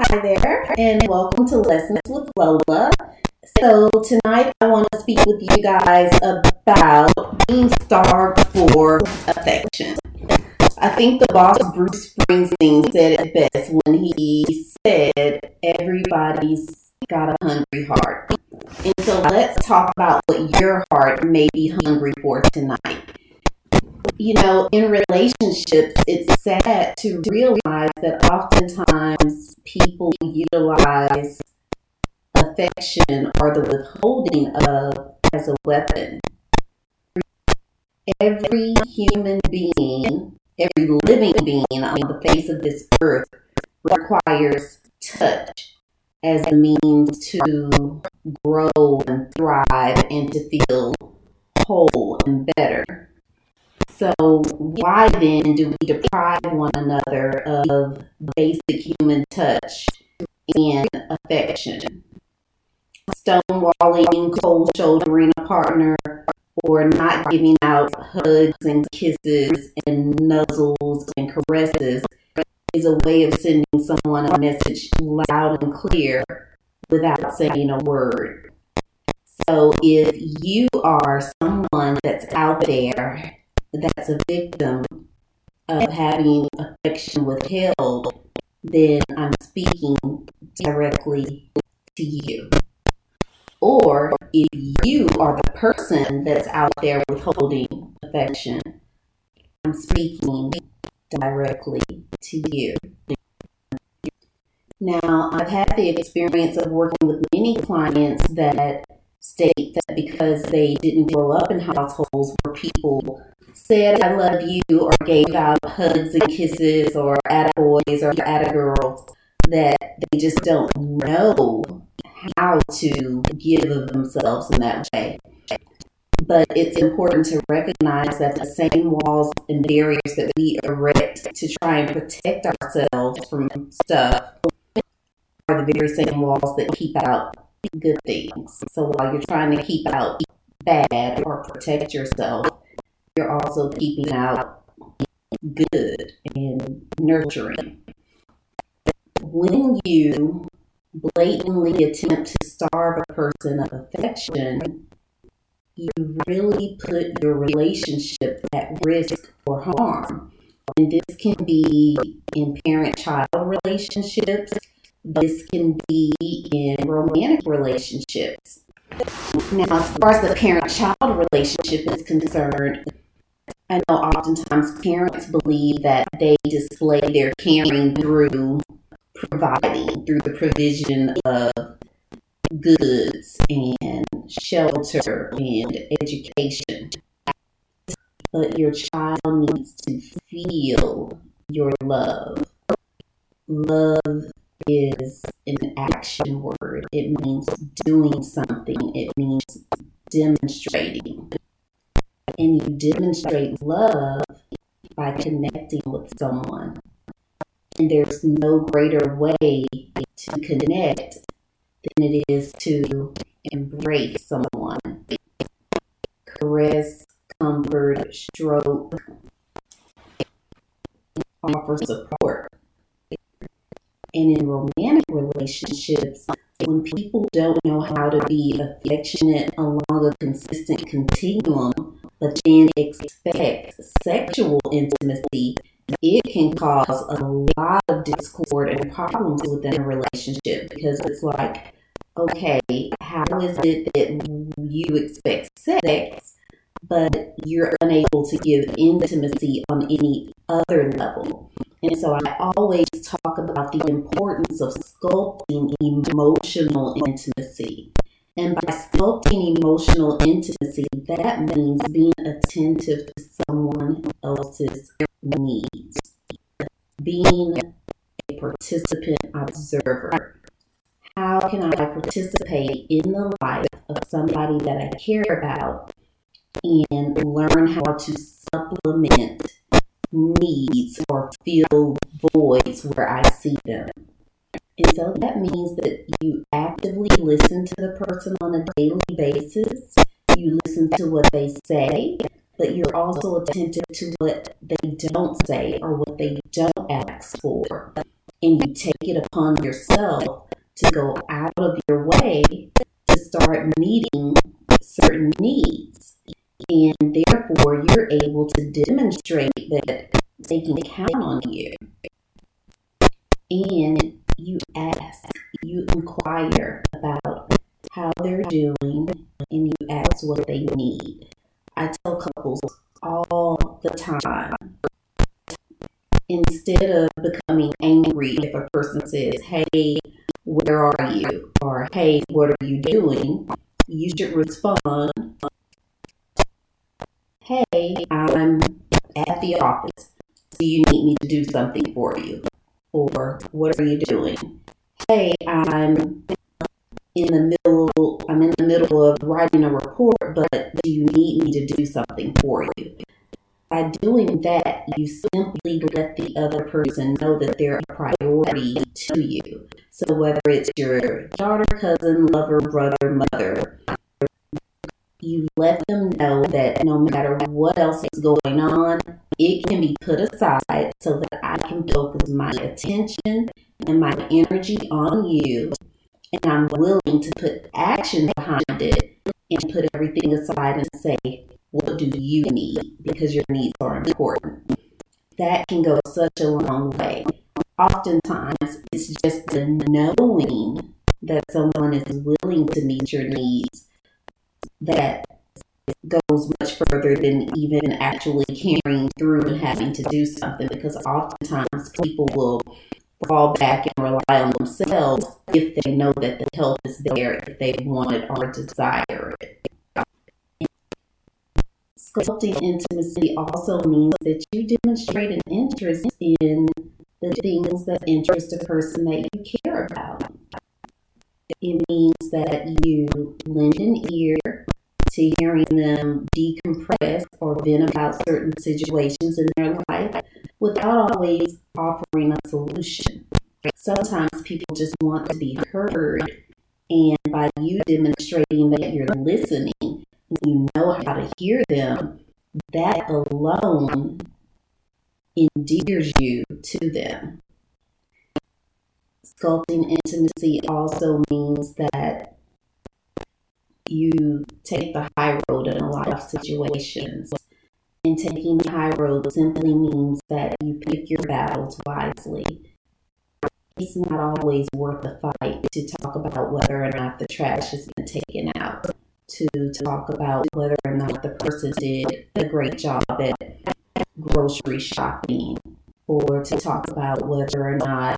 Hi there, and welcome to Lessons with Lola. So, tonight I want to speak with you guys about being starved for affection. I think the boss Bruce Springsteen said it best when he said, "Everybody's got a hungry heart." And so, let's talk about what your heart may be hungry for tonight. In relationships, it's sad to realize that oftentimes people utilize affection or the withholding of as a weapon. Every human being, every living being on the face of this earth requires touch as a means to grow and thrive and to feel whole and better. So why then do we deprive one another of basic human touch and affection? Stonewalling, cold shouldering a partner, or not giving out hugs and kisses and nuzzles and caresses is a way of sending someone a message loud and clear without saying a word. So if you are someone that's out there that's a victim of having affection withheld, then I'm speaking directly to you. Or if you are the person that's out there withholding affection, I'm speaking directly to you. Now, I've had the experience of working with many clients that state that because they didn't grow up in households where people said "I love you" or gave out hugs and kisses or attaboys or attagirls, that they just don't know how to give of themselves in that way. But it's important to recognize that the same walls and barriers that we erect to try and protect ourselves from stuff are the very same walls that keep out good things. So while you're trying to keep out bad or protect yourself, you're also keeping out good and nurturing. When you blatantly attempt to starve a person of affection, you really put your relationship at risk for harm. And this can be in parent-child relationships. This can be in romantic relationships. Now, as far as the parent-child relationship is concerned, I know oftentimes parents believe that they display their caring through providing, through the provision of goods and shelter and education. But your child needs to feel your love. Love is an action word. It means doing something. It means demonstrating. And you demonstrate love by connecting with someone. And there's no greater way to connect than it is to embrace someone. Caress, comfort, stroke, offer support. And in romantic relationships, when people don't know how to be affectionate along a consistent continuum, but then expect sexual intimacy, it can cause a lot of discord and problems within a relationship, because it's like, okay, how is it that you expect sex, but you're unable to give intimacy on any other level? And so I always talk about the importance of sculpting emotional intimacy. And by sculpting emotional intimacy, that means being attentive to someone else's needs, being a participant observer. How can I participate in the life of somebody that I care about and learn how to supplement needs or fill voids where I see them? And so that means that you actively listen to the person on a daily basis. You listen to what they say, but you're also attentive to what they don't say or what they don't ask for. and you take it upon yourself to go out of your way to start meeting certain needs. And therefore, you're able to demonstrate that they can count on you. And you ask, you inquire about how they're doing, and you ask what they need. I tell couples all the time, instead of becoming angry if a person says, hey, where are you? Or, hey, what are you doing? You should respond, hey, I'm at the office. Do you need me to do something for you? Or, what are you doing? Hey, I'm in the middle of writing a report, but do you need me to do something for you? By doing that, you simply let the other person know that they're a priority to you. So whether it's your daughter, cousin, lover, brother, mother, you let them know that no matter what else is going on, it can be put aside so that I can focus my attention and my energy on you, and I'm willing to put action behind it and put everything aside and say, what do you need? Because your needs are important. That can go such a long way. Oftentimes, it's just the knowing that someone is willing to meet your needs that goes much further than even actually carrying through and having to do something, because oftentimes people will fall back and rely on themselves if they know that the help is there, if they want it or desire it. Sculpting intimacy also means that you demonstrate an interest in the things that interest a person that you care about. It means that you lend an ear to hearing them decompress or vent about certain situations in their life without always offering a solution. Sometimes people just want to be heard, and by you demonstrating that you're listening and you know how to hear them, that alone endears you to them. Sculpting intimacy also means that you take the high road in a lot of situations. And taking the high road simply means that you pick your battles wisely. It's not always worth the fight to talk about whether or not the trash has been taken out, to talk about whether or not the person did a great job at grocery shopping, or to talk about whether or not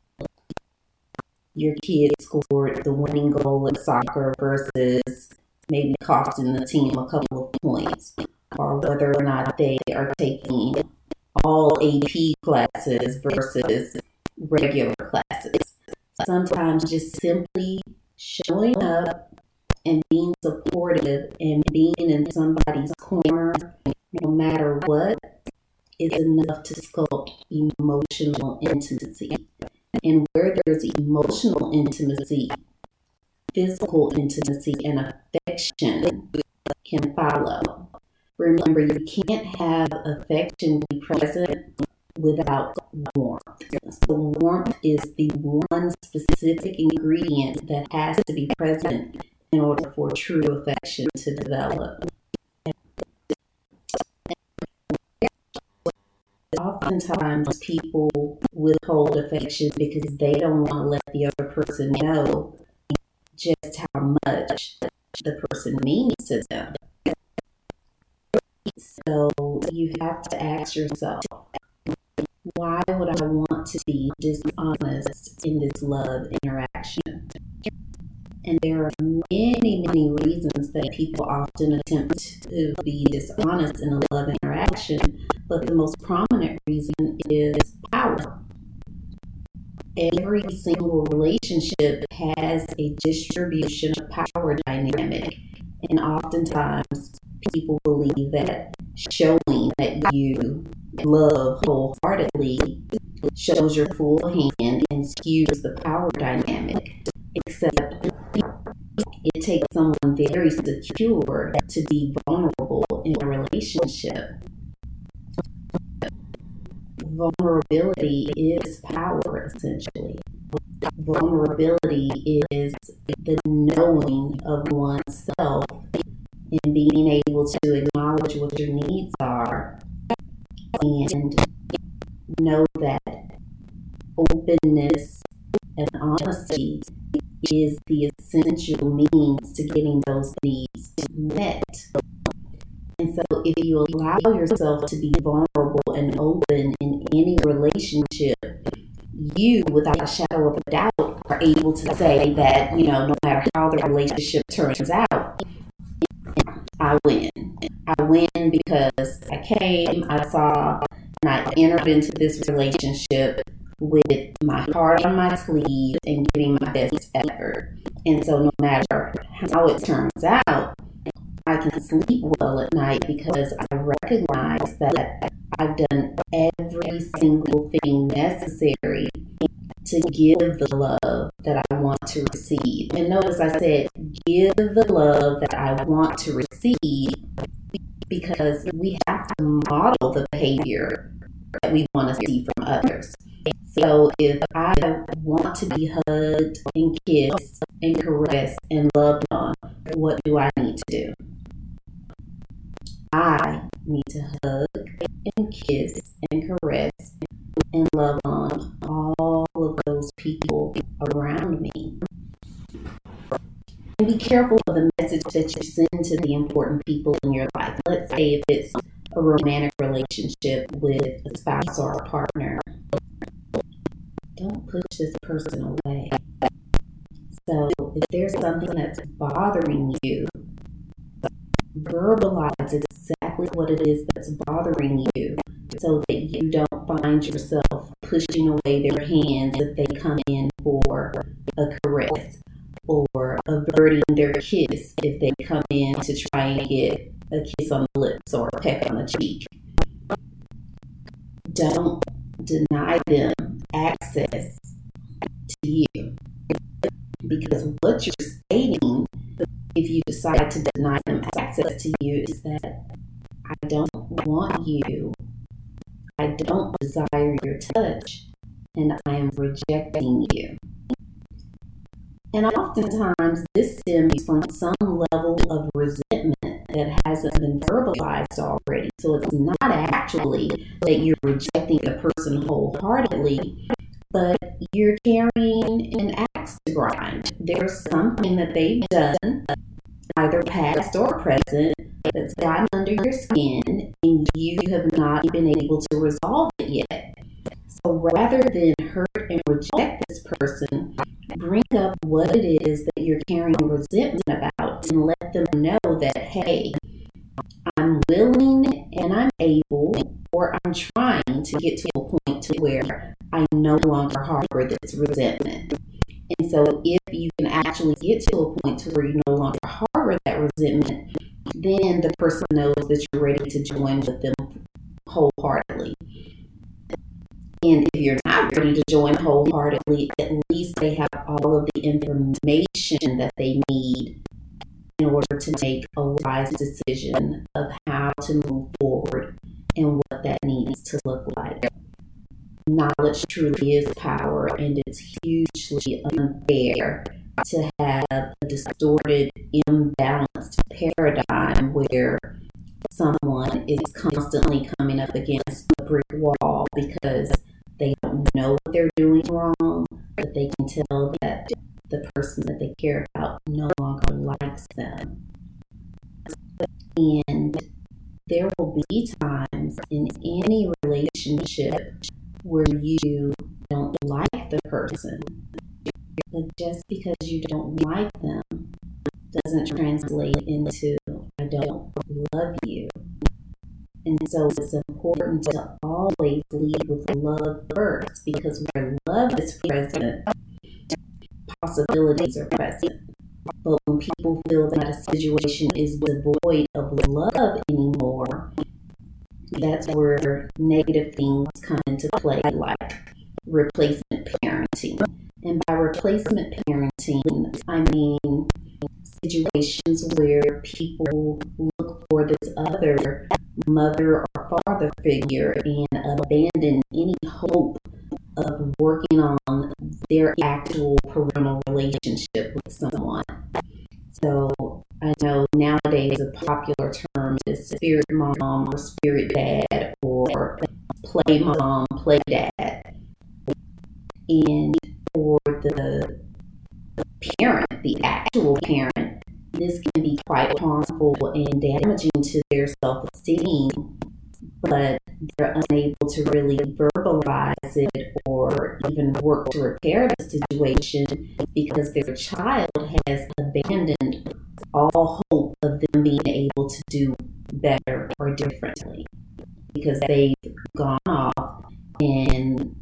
your kid scored the winning goal at soccer versus maybe costing the team a couple of points, or whether or not they are taking all AP classes versus regular classes. Sometimes just simply showing up and being supportive and being in somebody's corner, no matter what, is enough to sculpt emotional intimacy. And where there's emotional intimacy, physical intimacy and affection can follow. Remember, you can't have affection be present without warmth. So warmth is the one specific ingredient that has to be present in order for true affection to develop. Oftentimes people withhold affection because they don't want to let the other person know just how much the person means to them. So you have to ask yourself, why would I want to be dishonest in this love interaction? And there are many, many reasons that people often attempt to be dishonest in a love interaction, but the most prominent reason is power. Every single relationship has a distribution of power dynamic, and oftentimes people believe that showing that you love wholeheartedly shows your full hand and skews the power dynamic, except it takes someone very secure to be vulnerable in a relationship. vulnerability is power, essentially. Vulnerability is the knowing of oneself and being able to acknowledge what your needs are and know that openness and honesty is the essential means to getting those needs met. And so if you allow yourself to be vulnerable and open in any relationship, you, without a shadow of a doubt, are able to say that, no matter how the relationship turns out, I win. I win because I came, I saw, and I entered into this relationship with my heart on my sleeve and giving my best effort. And so no matter how it turns out, I can sleep well at night because I recognize that I've done every single thing necessary to give the love that I want to receive. And notice I said, give the love that I want to receive, because we have to model the behavior that we want to see from others. So if I want to be hugged and kissed and caressed and loved on, what do I need to do? I need to hug and kiss and caress and love on all of those people around me. And be careful of the message that you send to the important people in your life. Let's say if it's a romantic relationship with a spouse or a partner, don't push this person away. So if there's something that's bothering you, verbalize exactly what it is that's bothering you so that you don't find yourself pushing away their hands if they come in for a caress, or averting their kiss if they come in to try and get a kiss on the lips or a peck on the cheek. Don't deny them access to you, because what you're stating, if you decide to deny them access to you, is that I don't want you, I don't desire your touch, and I am rejecting you. And oftentimes this stems from some level of resentment that hasn't been verbalized already. So it's not actually that you're rejecting the person wholeheartedly, but you're carrying an axe to grind. There's something that they've done, either past or present, that's gotten under your skin, and you have not been able to resolve it yet. So rather than hurt and reject this person, bring up what it is that you're carrying resentment about and let them know that, hey, I'm willing and I'm able, or I'm trying to get to a point to where I no longer harbor this resentment. And so if you can actually get to a point to where you no longer harbor that resentment, then the person knows that you're ready to join with them wholeheartedly. And if you're not ready to join wholeheartedly, at least they have all of the information that they need in order to make a wise decision of how to move forward and what that needs to look like. Knowledge truly is power, and it's hugely unfair to have a distorted, imbalanced paradigm where someone is constantly coming up against a brick wall because they don't know what they're doing wrong, but they can tell that the person that they care about no longer likes them. And there will be times in any relationship where you don't like the person, but just because you don't like them doesn't translate into I don't love you. And so it's important to always lead with love first, because where love is present, possibilities are present. But when people feel that a situation is devoid of love anymore, that's where negative things come into play, like replacement parenting. And by replacement parenting, I mean situations where people look for this other mother or father figure and abandon any hope of working on their actual parental relationship with someone. So I know nowadays a popular term is spirit mom or spirit dad or play mom, play dad. And for the parent, the actual parent, this can be quite harmful and damaging to their self-esteem, but they're unable to really verbalize it or even work to repair the situation because their child has abandoned all hope of them being able to do better or differently because they've gone off and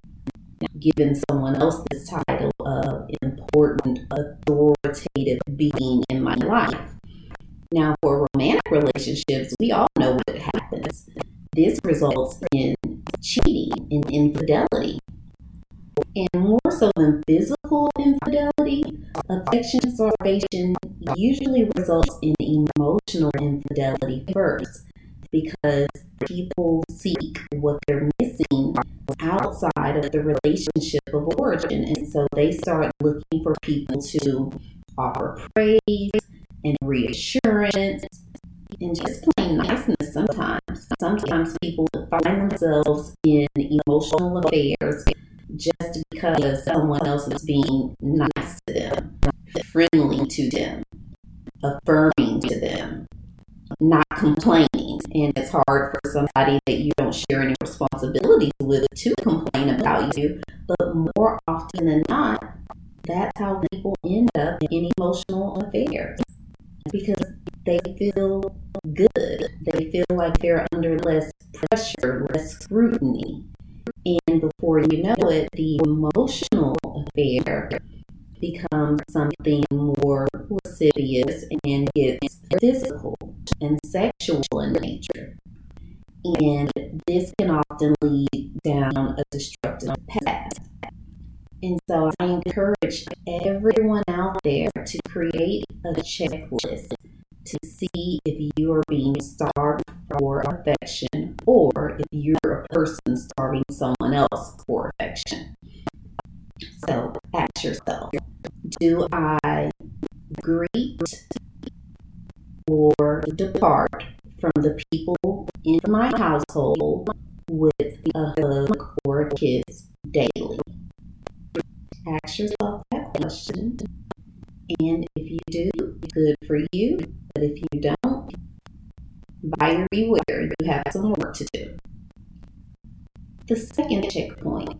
given someone else this title of important, authoritative being in my life. Now, for romantic relationships, we all know what happens. This results in cheating and infidelity. And more so than physical infidelity, affection starvation usually results in emotional infidelity first because people seek what they're missing outside of the relationship of origin. And so they start looking for people to offer praise and reassurance and just plain niceness sometimes. Sometimes people find themselves in emotional affairs just because someone else is being nice to them, friendly to them, affirming to them, not complaining. And it's hard for somebody that you don't share any responsibilities with to complain about you. But more often than not, that's how people end up in emotional affairs because they feel good. They feel like they're under less pressure, less scrutiny. And before you know it, the emotional affair becomes something more lascivious and gets physical and sexual in nature. And this can often lead down a destructive path. And so I encourage everyone out there to create a checklist to see if you are being starved for affection or if you're a person starving someone else for affection. So ask yourself, do I greet or depart from the people in my household with a hug or a kiss daily? Ask yourself that question. And if you do, good for you. But if you don't, buyer beware. You have some work to do. The second checkpoint.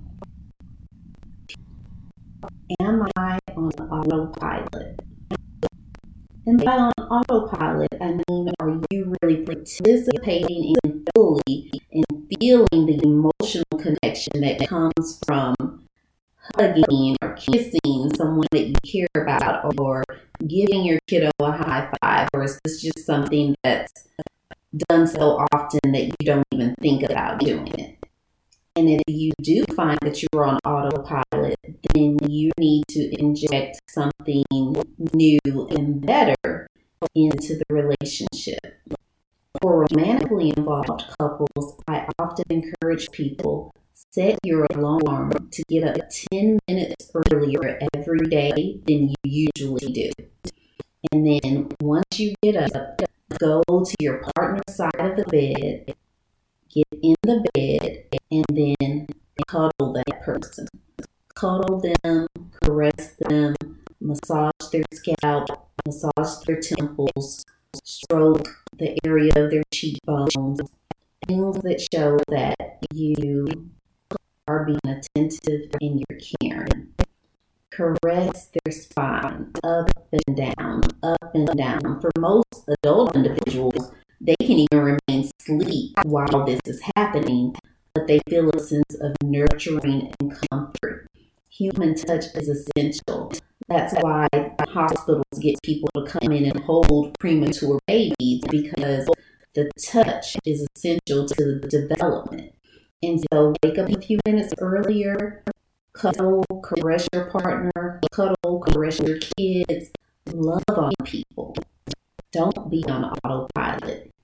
Am I on autopilot? And by on autopilot, I mean, are you really participating in fully and feeling the emotional connection that comes from hugging or kissing someone that you care about or giving your kiddo a high five? Or is this just something that's done so often that you don't even think about doing it? And if you do find that you're on autopilot, then you need to inject something new and better into the relationship. For romantically involved couples, I often encourage people, set your alarm to get up 10 minutes earlier every day than you usually do. And then once you get up, go to your partner's side of the bed, get in the bed, and then cuddle that person. Cuddle them, caress them, massage their scalp, massage their temples, stroke the area of their cheekbones, things that show that you are being attentive and you're caring. Caress their spine up and down, up and down. For most adult individuals, they can even remain asleep while this is happening, but they feel a sense of nurturing and comfort. Human touch is essential. That's why hospitals get people to come in and hold premature babies, because the touch is essential to the development. And so wake up a few minutes earlier, cuddle, caress your partner, cuddle, caress your kids, love on people. Don't be on autopilot.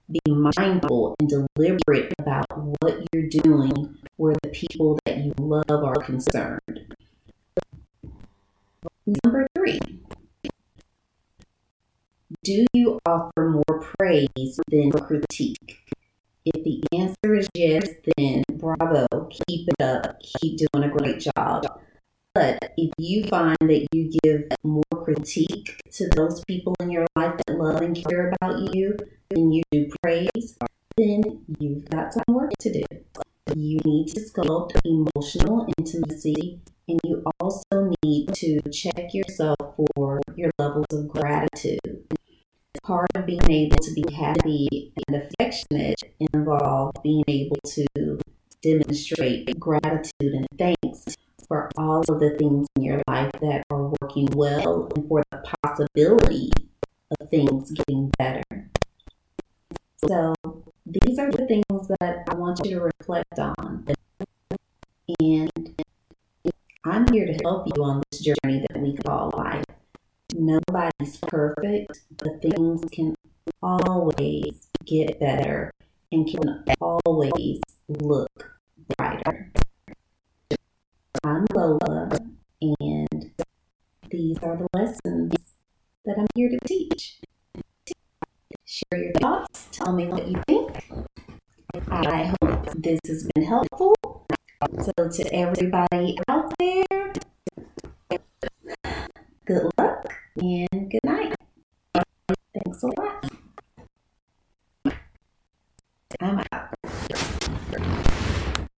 be mindful and deliberate about what you're doing where the people that you love are concerned. Number 3, do you offer more praise than critique? If the answer is yes, then bravo, keep it up, keep doing a great job. But if you find that you give more critique to those people in your life that love and care about you than you do praise, then you've got some work to do. You need to sculpt emotional intimacy, and you also need to check yourself for your levels of gratitude. Part of being able to be happy and affectionate involves being able to demonstrate gratitude and thanks for all of the things in your life that are working well and for the possibility of things getting better. So these are the things that I want you to reflect on. And I'm here to help you on this journey that we call life. Nobody's perfect, but things can always get better and can always look brighter. I'm Lola, and these are the lessons that I'm here to teach. Share your thoughts. Tell me what you think. I hope this has been helpful. So to everybody out there,